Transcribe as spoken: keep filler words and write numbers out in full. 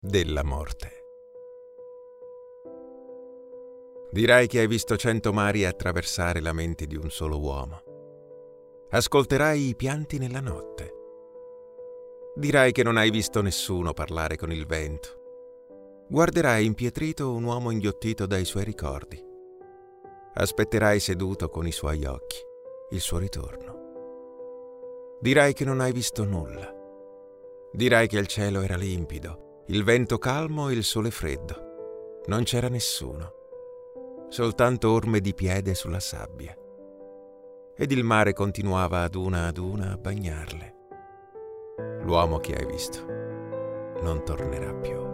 della morte. Dirai che hai visto cento mari attraversare la mente di un solo uomo. Ascolterai i pianti nella notte. Dirai che non hai visto nessuno parlare con il vento. Guarderai impietrito un uomo inghiottito dai suoi ricordi. Aspetterai seduto con i suoi occhi il suo ritorno. Dirai che non hai visto nulla. Dirai che il cielo era limpido, il vento calmo e il sole freddo. Non c'era nessuno. Soltanto orme di piede sulla sabbia. Ed il mare continuava ad una ad una a bagnarle. L'uomo che hai visto non tornerà più.